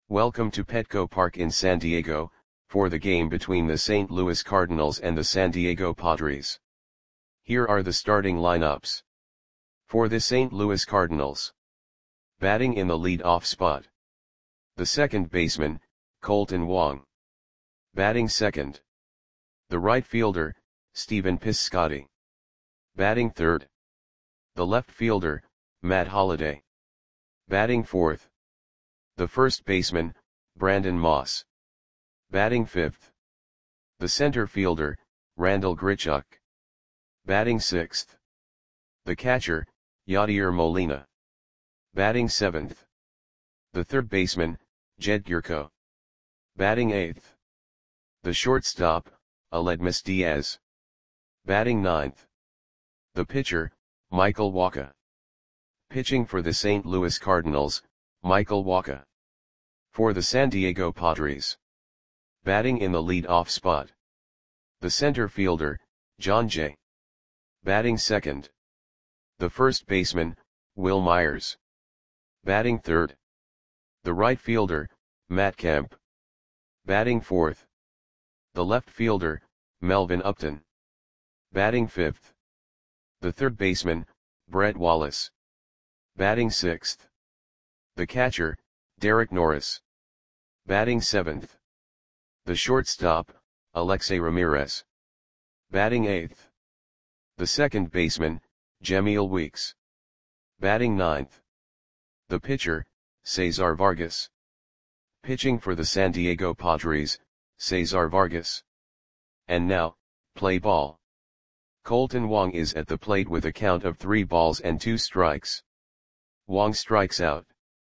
Welcome to Petco Park in San Diego, for the game between the St. Louis Cardinals and the San Diego Padres. Here are the starting lineups. For the St. Louis Cardinals. Batting in the lead-off spot. The second baseman, Kolten Wong. Batting second. The right fielder, Stephen Piscotty. Batting third. The left fielder, Matt Holliday. Batting fourth. The first baseman, Brandon Moss. Batting fifth. The center fielder, Randal Grichuk. Batting sixth. The catcher, Yadier Molina. Batting seventh. The third baseman, Jed Gyorko. Batting eighth. The shortstop, Aledmys Diaz. Batting ninth. The pitcher, Michael Wacha. Pitching for the St. Louis Cardinals, Michael Wacha. For the San Diego Padres. Batting in the lead-off spot. The center fielder, Jon Jay. Batting second. The first baseman, Wil Myers. Batting third. The right fielder, Matt Kemp. Batting fourth. The left fielder, Melvin Upton. Batting fifth. The third baseman, Brett Wallace. Batting sixth. The catcher, Derek Norris. Batting seventh. The shortstop, Alexei Ramirez. Batting eighth. The second baseman, Jemile Weeks. Batting ninth. The pitcher, Cesar Vargas. Pitching for the San Diego Padres, Cesar Vargas. And now, play ball. Kolten Wong is at the plate with a count of 3 balls and 2 strikes. Wong strikes out.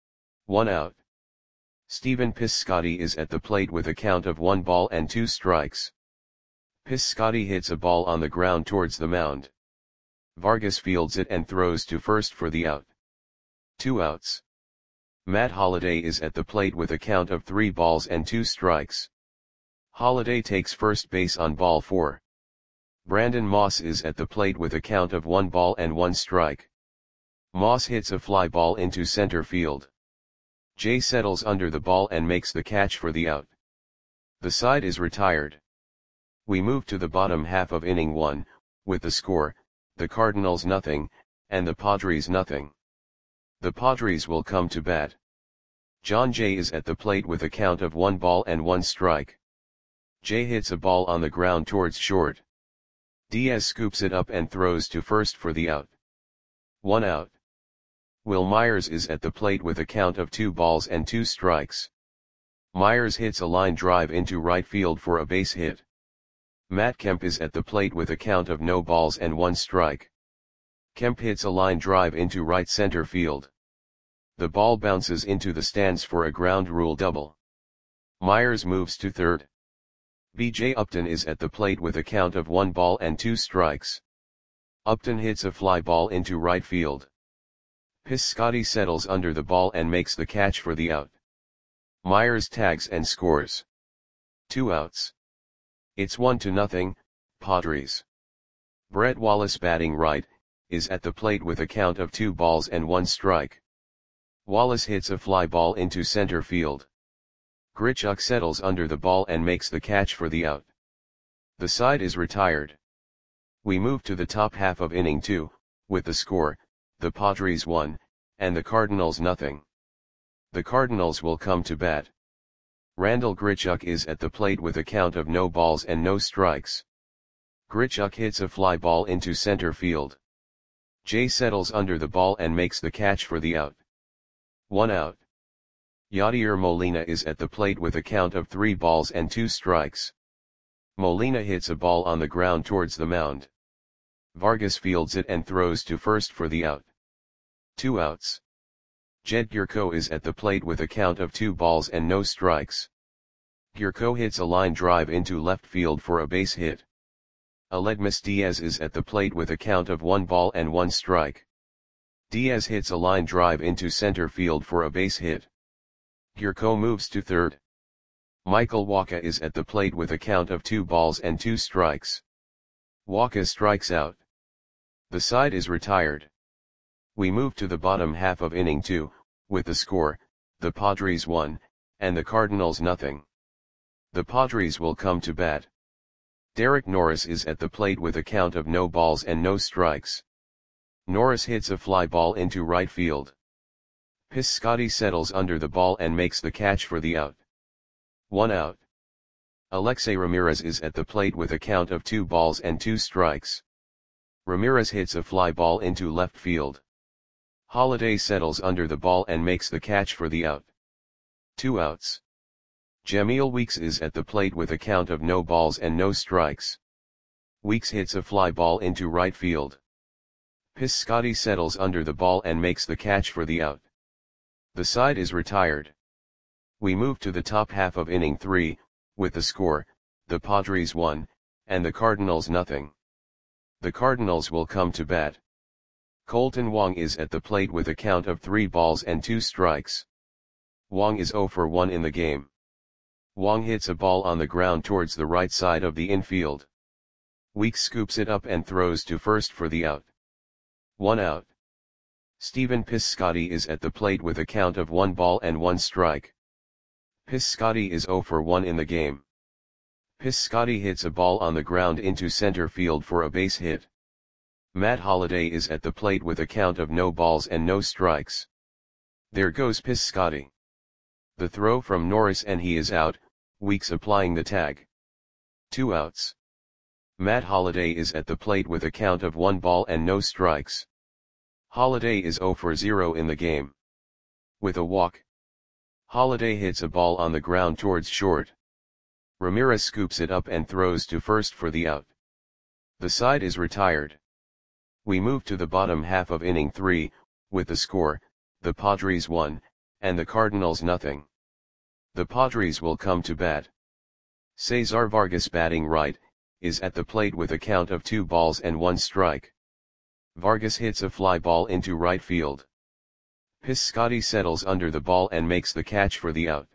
1 out. Stephen Piscotty is at the plate with a count of 1 ball and 2 strikes. Piscotty hits a ball on the ground towards the mound. Vargas fields it and throws to first for the out. 2 outs. Matt Holliday is at the plate with a count of 3 balls and 2 strikes. Holliday takes first base on ball 4. Brandon Moss is at the plate with a count of 1 ball and 1 strike. Moss hits a fly ball into center field. Jay settles under the ball and makes the catch for the out. The side is retired. We move to the bottom half of inning 1, with the score, the Cardinals nothing, and the Padres nothing. The Padres will come to bat. Jon Jay is at the plate with a count of 1 ball and 1 strike. Jay hits a ball on the ground towards short. Diaz scoops it up and throws to first for the out. 1 out. Wil Myers is at the plate with a count of 2 balls and 2 strikes. Myers hits a line drive into right field for a base hit. Matt Kemp is at the plate with a count of no balls and 1 strike. Kemp hits a line drive into right center field. The ball bounces into the stands for a ground rule double. Myers moves to third. B.J. Upton is at the plate with a count of 1 ball and 2 strikes. Upton hits a fly ball into right field. Piscotty settles under the ball and makes the catch for the out. Myers tags and scores. 2 outs. It's 1-0, Padres. Brett Wallace batting right, is at the plate with a count of 2 balls and 1 strike. Wallace hits a fly ball into center field. Grichuk settles under the ball and makes the catch for the out. The side is retired. We move to the top half of inning 2, with the score, the Padres 1, and the Cardinals nothing. The Cardinals will come to bat. Randal Grichuk is at the plate with a count of no balls and no strikes. Grichuk hits a fly ball into center field. Jay settles under the ball and makes the catch for the out. 1 out. Yadier Molina is at the plate with a count of 3 balls and 2 strikes. Molina hits a ball on the ground towards the mound. Vargas fields it and throws to first for the out. 2 outs. Jed Gyorko is at the plate with a count of 2 balls and no strikes. Gyorko hits a line drive into left field for a base hit. Aledmys Diaz is at the plate with a count of 1 ball and 1 strike. Diaz hits a line drive into center field for a base hit. Gyorko moves to third. Michael Wacha is at the plate with a count of 2 balls and 2 strikes. Wacha strikes out. The side is retired. We move to the bottom half of inning 2, with the score, the Padres 1, and the Cardinals nothing. The Padres will come to bat. Derek Norris is at the plate with a count of no balls and no strikes. Norris hits a fly ball into right field. Piscotty settles under the ball and makes the catch for the out. 1 out. Alexei Ramirez is at the plate with a count of 2 balls and 2 strikes. Ramirez hits a fly ball into left field. Holliday settles under the ball and makes the catch for the out. 2 outs. Jamil Weeks is at the plate with a count of no balls and no strikes. Weeks hits a fly ball into right field. Piscotty settles under the ball and makes the catch for the out. The side is retired. We move to the top half of inning 3, with the score, the Padres 1, and the Cardinals nothing. The Cardinals will come to bat. Colton Wong is at the plate with a count of 3 balls and 2 strikes. Wong is 0 for 1 in the game. Wong hits a ball on the ground towards the right side of the infield. Weeks scoops it up and throws to first for the out. 1 out. Stephen Piscotty is at the plate with a count of 1 ball and 1 strike. Piscotty is 0 for 1 in the game. Piscotty hits a ball on the ground into center field for a base hit. Matt Holliday is at the plate with a count of no balls and no strikes. There goes Piscotty. The throw from Norris and he is out, Weeks applying the tag. 2 outs. Matt Holliday is at the plate with a count of 1 ball and no strikes. Holliday is 0 for 0 in the game. With a walk. Holliday hits a ball on the ground towards short. Ramirez scoops it up and throws to first for the out. The side is retired. We move to the bottom half of inning 3, with the score, the Padres 1, and the Cardinals nothing. The Padres will come to bat. Cesar Vargas batting right, is at the plate with a count of 2 balls and 1 strike. Vargas hits a fly ball into right field. Piscotty settles under the ball and makes the catch for the out.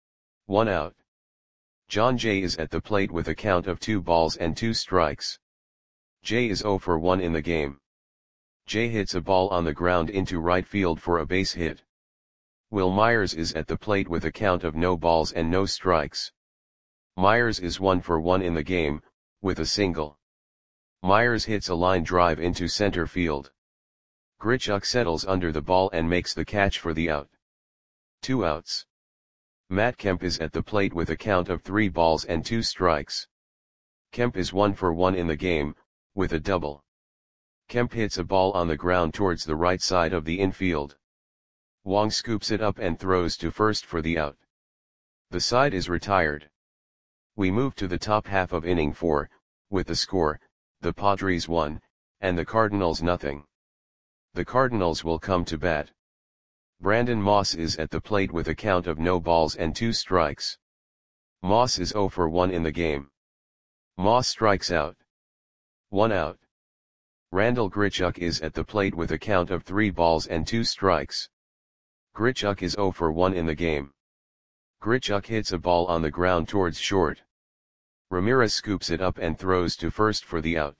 1 out. John Jay is at the plate with a count of 2 balls and 2 strikes. Jay is 0 for 1 in the game. Jay hits a ball on the ground into right field for a base hit. Will Myers is at the plate with a count of no balls and no strikes. Myers is 1 for 1 in the game, with a single. Myers hits a line drive into center field. Grichuk settles under the ball and makes the catch for the out. 2 outs. Matt Kemp is at the plate with a count of 3 balls and 2 strikes. Kemp is 1 for 1 in the game, with a double. Kemp hits a ball on the ground towards the right side of the infield. Wong scoops it up and throws to first for the out. The side is retired. We move to the top half of inning 4, with the score, the Padres 1, and the Cardinals nothing. The Cardinals will come to bat. Brandon Moss is at the plate with a count of no balls and 2 strikes. Moss is 0 for 1 in the game. Moss strikes out. 1 out. Randall Grichuk is at the plate with a count of 3 balls and 2 strikes. Grichuk is 0 for 1 in the game. Grichuk hits a ball on the ground towards short. Ramirez scoops it up and throws to first for the out.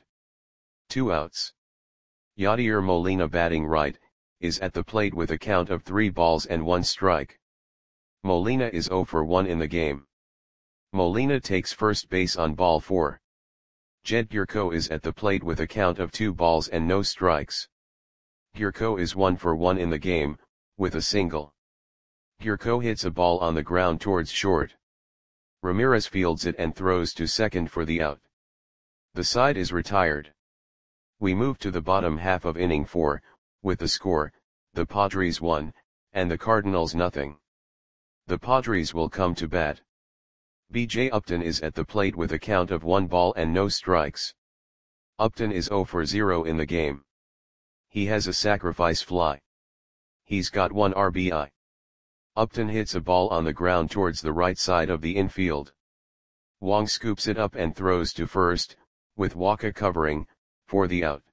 2 outs. Yadier Molina batting right, is at the plate with a count of 3 balls and 1 strike. Molina is 0 for 1 in the game. Molina takes first base on ball 4. Jed Gurko is at the plate with a count of 2 balls and no strikes. Gurko is 1 for 1 in the game, with a single. Gurko hits a ball on the ground towards short. Ramirez fields it and throws to second for the out. The side is retired. We move to the bottom half of inning 4, with the score, the Padres 1, and the Cardinals nothing. The Padres will come to bat. B.J. Upton is at the plate with a count of 1 ball and no strikes. Upton is 0 for 0 in the game. He has a sacrifice fly. He's got 1 RBI. Upton hits a ball on the ground towards the right side of the infield. Wong scoops it up and throws to first, with Waka covering, for the out.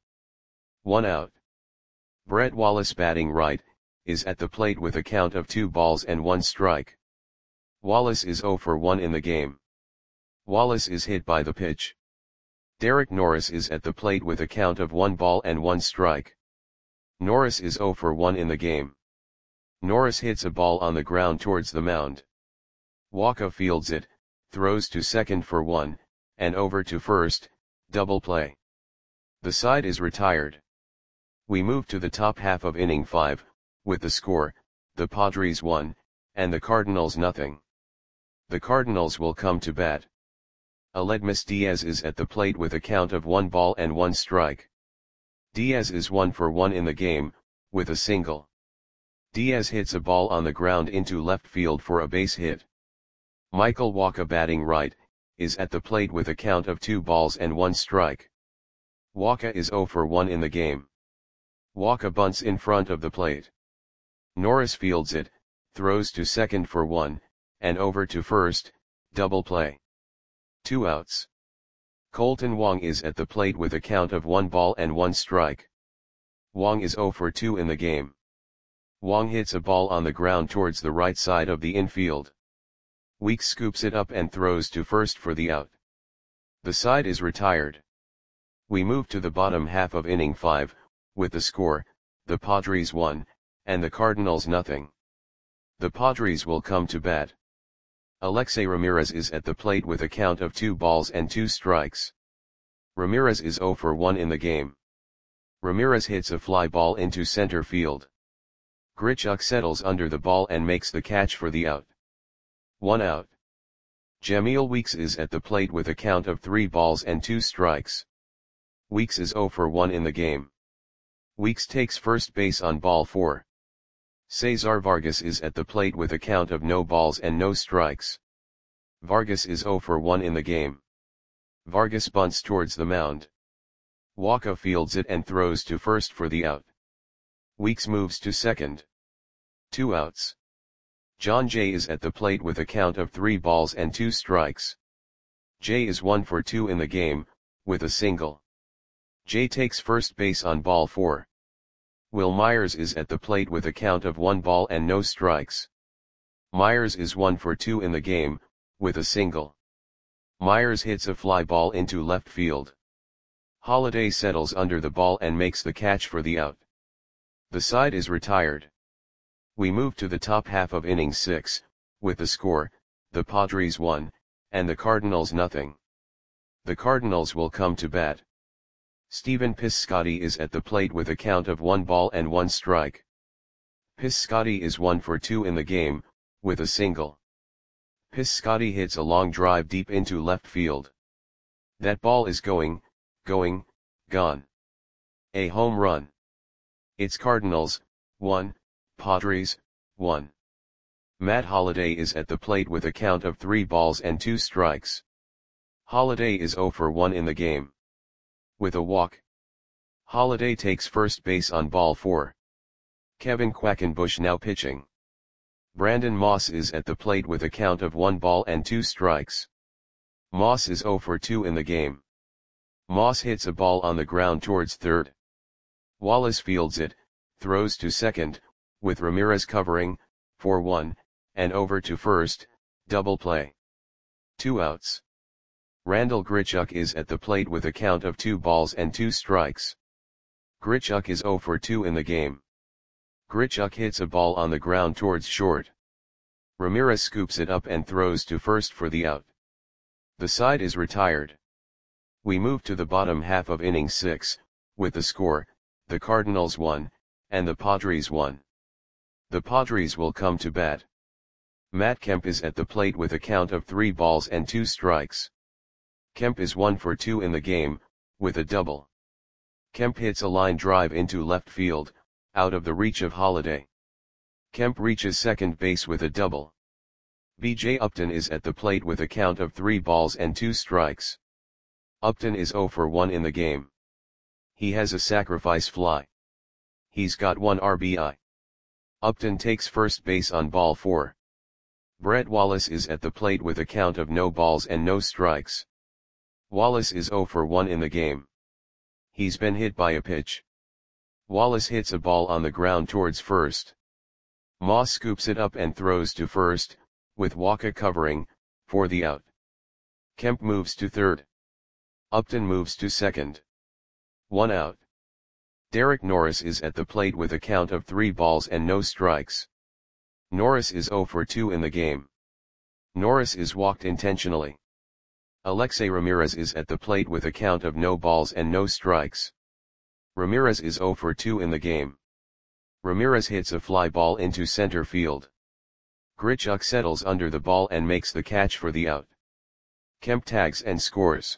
1 out. Brett Wallace batting right, is at the plate with a count of 2 balls and 1 strike. Wallace is 0 for 1 in the game. Wallace is hit by the pitch. Derek Norris is at the plate with a count of 1 ball and 1 strike. Norris is 0 for 1 in the game. Norris hits a ball on the ground towards the mound. Walker fields it, throws to second for 1, and over to first, double play. The side is retired. We move to the top half of inning 5, with the score, the Padres 1, and the Cardinals nothing. The Cardinals will come to bat. Aledmys Diaz is at the plate with a count of 1 ball and 1 strike. Diaz is 1 for 1 in the game, with a single. Diaz hits a ball on the ground into left field for a base hit. Michael Wacha, batting right, is at the plate with a count of 2 balls and 1 strike. Wacha is 0 for 1 in the game. Wacha bunts in front of the plate. Norris fields it, throws to second for 1, and over to first, double play. 2 outs. Colton Wong is at the plate with a count of 1 ball and 1 strike. Wong is 0 for 2 in the game. Wong hits a ball on the ground towards the right side of the infield. Weeks scoops it up and throws to first for the out. The side is retired. We move to the bottom half of inning 5, with the score, the Padres 1, and the Cardinals nothing. The Padres will come to bat. Alexei Ramirez is at the plate with a count of 2 balls and 2 strikes. Ramirez is 0 for 1 in the game. Ramirez hits a fly ball into center field. Grichuk settles under the ball and makes the catch for the out. 1 out. Jamil Weeks is at the plate with a count of 3 balls and 2 strikes. Weeks is 0 for 1 in the game. Weeks takes first base on ball 4. Cesar Vargas is at the plate with a count of no balls and no strikes. Vargas is 0 for 1 in the game. Vargas bunts towards the mound. Wacha fields it and throws to first for the out. Weeks moves to second. 2 outs. John Jay is at the plate with a count of 3 balls and 2 strikes. Jay is 1 for 2 in the game, with a single. Jay takes first base on ball 4. Will Myers is at the plate with a count of 1 ball and no strikes. Myers is 1 for 2 in the game, with a single. Myers hits a fly ball into left field. Holliday settles under the ball and makes the catch for the out. The side is retired. We move to the top half of inning 6, with the score, the Padres 1, and the Cardinals nothing. The Cardinals will come to bat. Stephen Piscotty is at the plate with a count of 1 ball and 1 strike. Piscotty is 1 for 2 in the game, with a single. Piscotty hits a long drive deep into left field. That ball is gone. A home run. It's Cardinals, 1, Padres, 1. Matt Holliday is at the plate with a count of 3 balls and 2 strikes. Holliday is 0 for 1 in the game. With a walk. Holliday takes first base on ball 4. Kevin Quackenbush now pitching. Brandon Moss is at the plate with a count of 1 ball and 2 strikes. Moss is 0 for 2 in the game. Moss hits a ball on the ground towards third. Wallace fields it, throws to second, with Ramirez covering, for 1, and over to first, double play. 2 outs. Randall Grichuk is at the plate with a count of 2 balls and 2 strikes. Grichuk is 0 for 2 in the game. Grichuk hits a ball on the ground towards short. Ramirez scoops it up and throws to first for the out. The side is retired. We move to the bottom half of inning 6, with the score, the Cardinals 1, and the Padres 1. The Padres will come to bat. Matt Kemp is at the plate with a count of 3 balls and 2 strikes. Kemp is 1 for 2 in the game, with a double. Kemp hits a line drive into left field, out of the reach of Holliday. Kemp reaches second base with a double. B.J. Upton is at the plate with a count of 3 balls and 2 strikes. Upton is 0 for 1 in the game. He has a sacrifice fly. He's got 1 RBI. Upton takes first base on ball 4. Brett Wallace is at the plate with a count of no balls and no strikes. Wallace is 0 for 1 in the game. He's been hit by a pitch. Wallace hits a ball on the ground towards first. Moss scoops it up and throws to first, with Wacha covering, for the out. Kemp moves to third. Upton moves to second. 1 out. Derek Norris is at the plate with a count of 3 balls and no strikes. Norris is 0 for 2 in the game. Norris is walked intentionally. Alexei Ramirez is at the plate with a count of no balls and no strikes. Ramirez is 0 for 2 in the game. Ramirez hits a fly ball into center field. Grichuk settles under the ball and makes the catch for the out. Kemp tags and scores.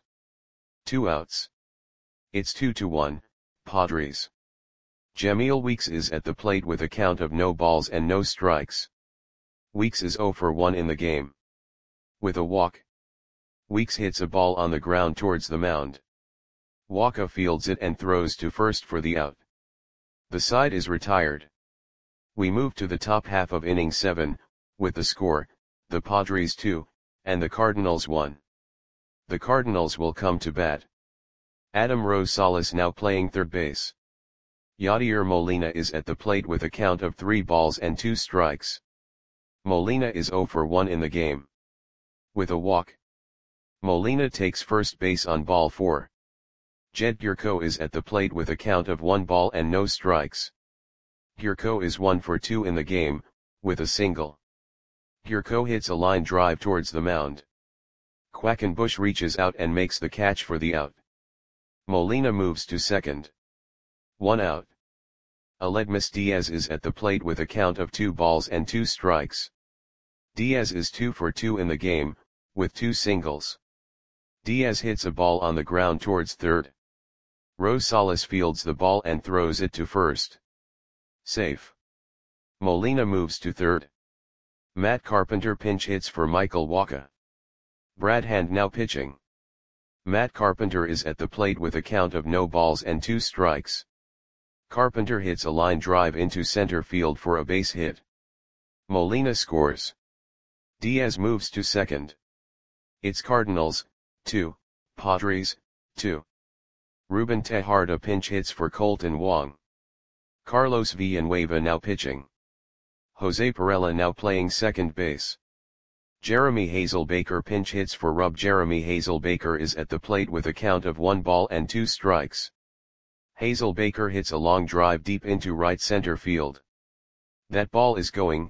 2 outs. It's 2-1, Padres. Jamil Weeks is at the plate with a count of no balls and no strikes. Weeks is 0 for 1 in the game. With a walk. Weeks hits a ball on the ground towards the mound. Wacha fields it and throws to first for the out. The side is retired. We move to the top half of inning 7, with the score, the Padres 2, and the Cardinals 1. The Cardinals will come to bat. Adam Rosales now playing third base. Yadier Molina is at the plate with a count of 3 balls and 2 strikes. Molina is 0 for 1 in the game. With a walk. Molina takes first base on ball 4. Jed Gurko is at the plate with a count of 1 ball and no strikes. Gurko is 1 for 2 in the game, with a single. Gurko hits a line drive towards the mound. Quackenbush reaches out and makes the catch for the out. Molina moves to second. 1 out. Aledmus Diaz is at the plate with a count of 2 balls and 2 strikes. Diaz is 2 for 2 in the game, with 2 singles. Diaz hits a ball on the ground towards third. Rosales fields the ball and throws it to first. Safe. Molina moves to third. Matt Carpenter pinch hits for Michael Wacha. Brad Hand now pitching. Matt Carpenter is at the plate with a count of no balls and 2 strikes. Carpenter hits a line drive into center field for a base hit. Molina scores. Diaz moves to second. It's Cardinals, 2, Padres, 2. Ruben Tejada pinch hits for Colton Wong. Carlos Villanueva now pitching. Jose Perella now playing second base. Jeremy Hazelbaker pinch hits for Rub. Jeremy Hazelbaker is at the plate with a count of 1 ball and 2 strikes. Hazelbaker hits a long drive deep into right center field. That ball is gone.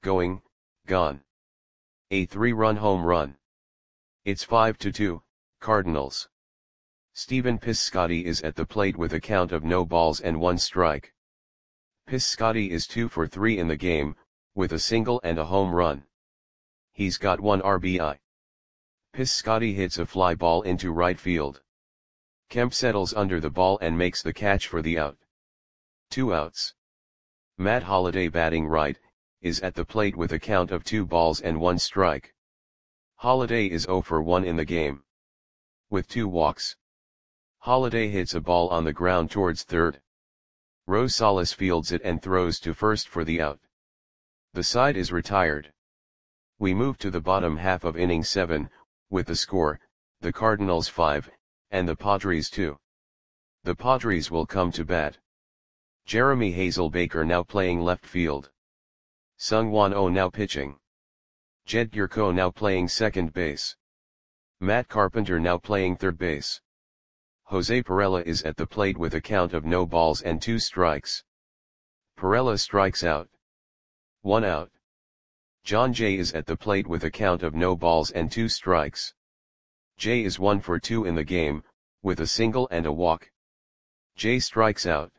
A 3-run home run. It's 5-2, Cardinals. Steven Piscotty is at the plate with a count of no balls and 1 strike. Piscotty is 2 for 3 in the game, with a single and a home run. He's got 1 RBI. Piscotty hits a fly ball into right field. Kemp settles under the ball and makes the catch for the out. 2 outs. Matt Holliday batting right, is at the plate with a count of 2 balls and 1 strike. Holliday is 0 for 1 in the game. With 2 walks. Holliday hits a ball on the ground towards third. Rosales fields it and throws to first for the out. The side is retired. We move to the bottom half of inning 7, with the score, the Cardinals 5, and the Padres 2. The Padres will come to bat. Jeremy Hazelbaker now playing left field. Sung-Won Oh now pitching. Jed Gurko now playing second base. Matt Carpenter now playing third base. Jose Perella is at the plate with a count of no balls and 2 strikes. Perella strikes out. 1 out. John Jay is at the plate with a count of no balls and 2 strikes. Jay is 1 for 2 in the game, with a single and a walk. Jay strikes out.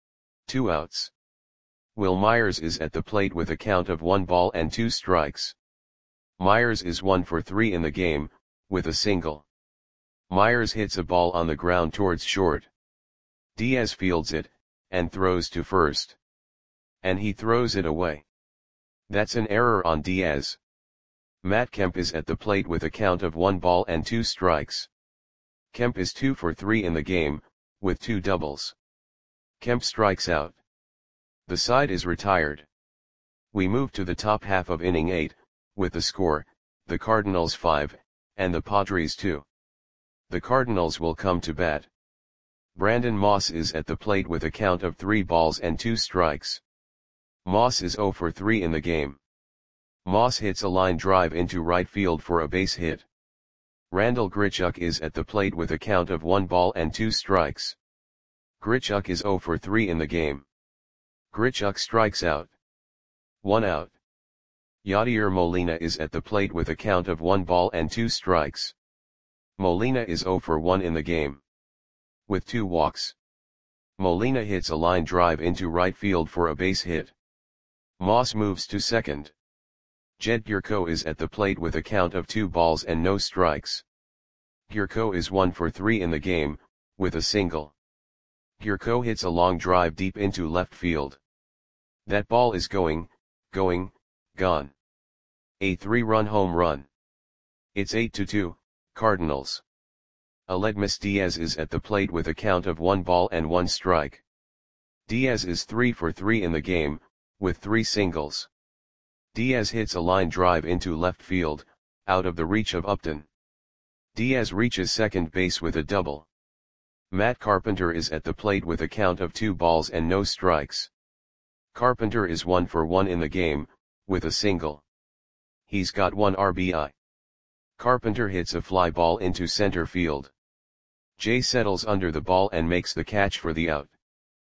2 outs. Will Myers is at the plate with a count of 1 ball and 2 strikes. Myers is 1 for 3 in the game, with a single. Myers hits a ball on the ground towards short. Diaz fields it, and throws to first. And he throws it away. That's an error on Diaz. Matt Kemp is at the plate with a count of 1 ball and 2 strikes. Kemp is 2 for 3 in the game, with 2 doubles. Kemp strikes out. The side is retired. We move to the top half of inning 8, with the score, the Cardinals 5, and the Padres 2. The Cardinals will come to bat. Brandon Moss is at the plate with a count of 3 balls and 2 strikes. Moss is 0 for 3 in the game. Moss hits a line drive into right field for a base hit. Randall Grichuk is at the plate with a count of 1 ball and 2 strikes. Grichuk is 0 for 3 in the game. Grichuk strikes out. 1 out. Yadier Molina is at the plate with a count of 1 ball and 2 strikes. Molina is 0 for 1 in the game. With 2 walks. Molina hits a line drive into right field for a base hit. Moss moves to second. Jed Gyorko is at the plate with a count of 2 balls and no strikes. Gyorko is 1 for 3 in the game, with a single. Gyorko hits a long drive deep into left field. That ball is gone. A 3-run home run. It's 8-2, Cardinals. Aledmys Diaz is at the plate with a count of 1 ball and 1 strike. Diaz is 3 for 3 in the game, with 3 singles. Diaz hits a line drive into left field, out of the reach of Upton. Diaz reaches second base with a double. Matt Carpenter is at the plate with a count of 2 balls and no strikes. Carpenter is 1 for 1 in the game, with a single. He's got 1 RBI. Carpenter hits a fly ball into center field. Jay settles under the ball and makes the catch for the out.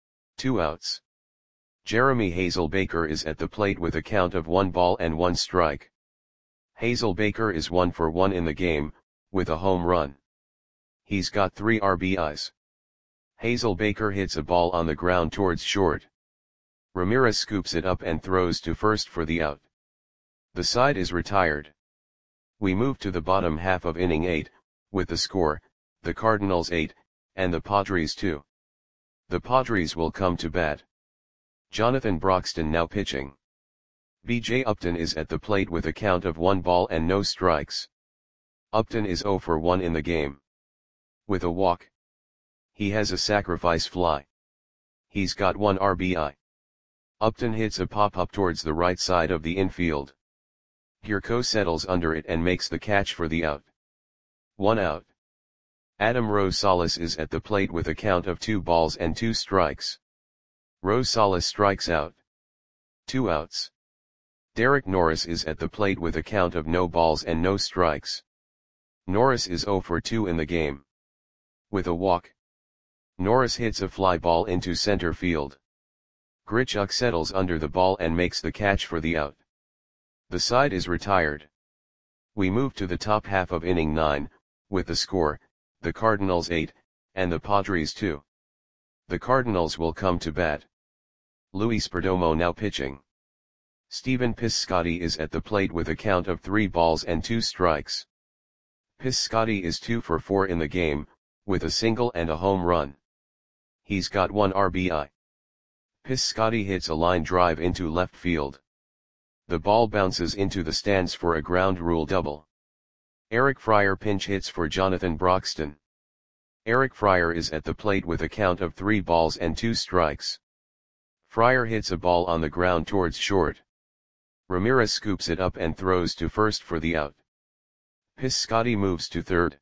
2 outs. Jeremy Hazelbaker is at the plate with a count of 1 ball and 1 strike. Hazelbaker is 1 for 1 in the game, with a home run. He's got 3 RBIs. Hazelbaker hits a ball on the ground towards short. Ramirez scoops it up and throws to first for the out. The side is retired. We move to the bottom half of inning 8, with the score, the Cardinals 8, and the Padres 2. The Padres will come to bat. Jonathan Broxton now pitching. B.J. Upton is at the plate with a count of 1 ball and no strikes. Upton is 0 for 1 in the game. With a walk. He has a sacrifice fly. He's got 1 RBI. Upton hits a pop-up towards the right side of the infield. Gyorko settles under it and makes the catch for the out. 1 out. Adam Rosales is at the plate with a count of 2 balls and 2 strikes. Rosales strikes out. 2 outs. Derek Norris is at the plate with a count of no balls and no strikes. Norris is 0 for 2 in the game. With a walk. Norris hits a fly ball into center field. Grichuk settles under the ball and makes the catch for the out. The side is retired. We move to the top half of inning 9, with the score, the Cardinals 8, and the Padres 2. The Cardinals will come to bat. Luis Perdomo now pitching. Stephen Piscotty is at the plate with a count of 3 balls and 2 strikes. Piscotty is 2 for 4 in the game, with a single and a home run. He's got 1 RBI. Piscotty hits a line drive into left field. The ball bounces into the stands for a ground rule double. Eric Fryer pinch hits for Jonathan Broxton. Eric Fryer is at the plate with a count of 3 balls and 2 strikes. Fryer hits a ball on the ground towards short. Ramirez scoops it up and throws to first for the out. Piscotty moves to third.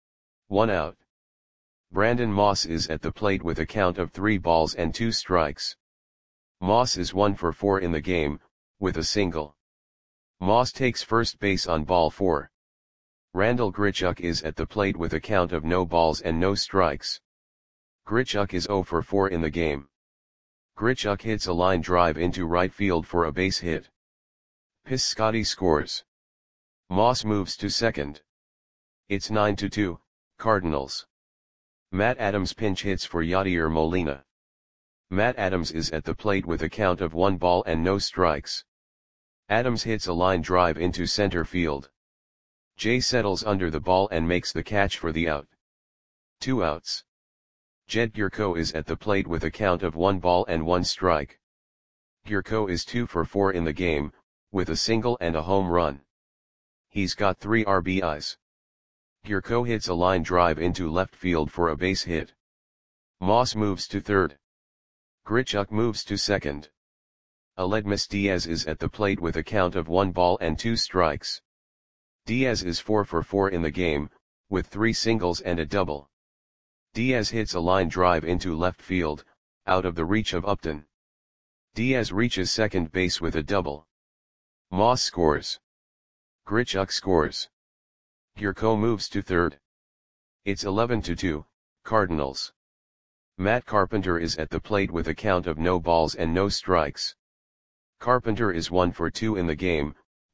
1 out. Brandon Moss is at the plate with a count of 3 balls and 2 strikes. Moss is 1 for 4 in the game, with a single. Moss takes first base on ball 4. Randall Grichuk is at the plate with a count of no balls and no strikes. Grichuk is 0 for 4 in the game. Grichuk hits a line drive into right field for a base hit. Piscotty scores. Moss moves to second. It's 9-2, Cardinals. Matt Adams pinch hits for Yadier Molina. Matt Adams is at the plate with a count of 1 ball and no strikes. Adams hits a line drive into center field. Jay settles under the ball and makes the catch for the out. 2 outs. Jed Gyorko is at the plate with a count of 1 ball and 1 strike. Gyorko is 2 for 4 in the game, with a single and a home run. He's got 3 RBIs. Gyorko hits a line drive into left field for a base hit. Moss moves to third. Grichuk moves to second. Aledmys Diaz is at the plate with a count of 1 ball and 2 strikes. Diaz is 4 for 4 in the game, with 3 singles and a double. Diaz hits a line drive into left field, out of the reach of Upton. Diaz reaches second base with a double. Moss scores. Grichuk scores. Gyorko moves to third. It's 11-2, Cardinals. Matt Carpenter is at the plate with a count of no balls and no strikes. Carpenter is 1 for 2 in the game,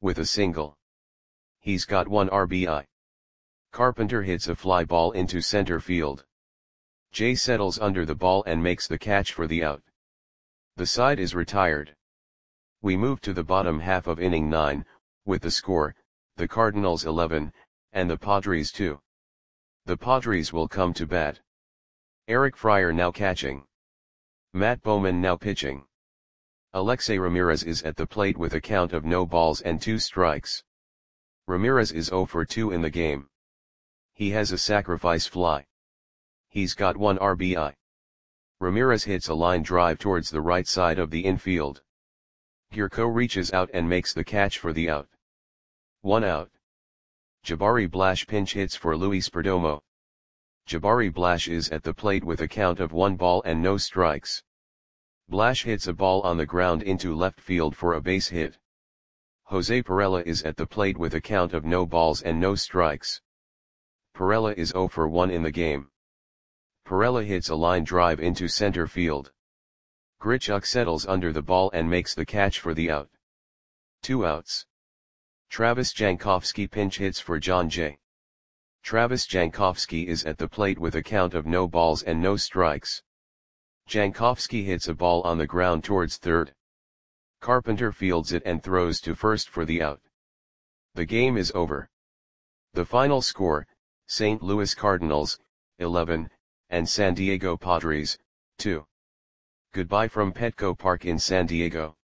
with a single. He's got 1 RBI. Carpenter hits a fly ball into center field. Jay settles under the ball and makes the catch for the out. The side is retired. We move to the bottom half of inning 9, with the score, the Cardinals 11, and the Padres 2. The Padres will come to bat. Eric Fryer now catching. Matt Bowman now pitching. Alexei Ramirez is at the plate with a count of no balls and 2 strikes. Ramirez is 0 for 2 in the game. He has a sacrifice fly. He's got 1 RBI. Ramirez hits a line drive towards the right side of the infield. Gurko reaches out and makes the catch for the out. 1 out. Jabari Blash pinch hits for Luis Perdomo. Jabari Blash is at the plate with a count of 1 ball and no strikes. Blash hits a ball on the ground into left field for a base hit. Jose Perella is at the plate with a count of no balls and no strikes. Perella is 0 for 1 in the game. Perella hits a line drive into center field. Grichuk settles under the ball and makes the catch for the out. 2 outs. Travis Jankowski pinch hits for John Jay. Travis Jankowski is at the plate with a count of no balls and no strikes. Jankowski hits a ball on the ground towards third. Carpenter fields it and throws to first for the out. The game is over. The final score, St. Louis Cardinals, 11, and San Diego Padres, 2. Goodbye from Petco Park in San Diego.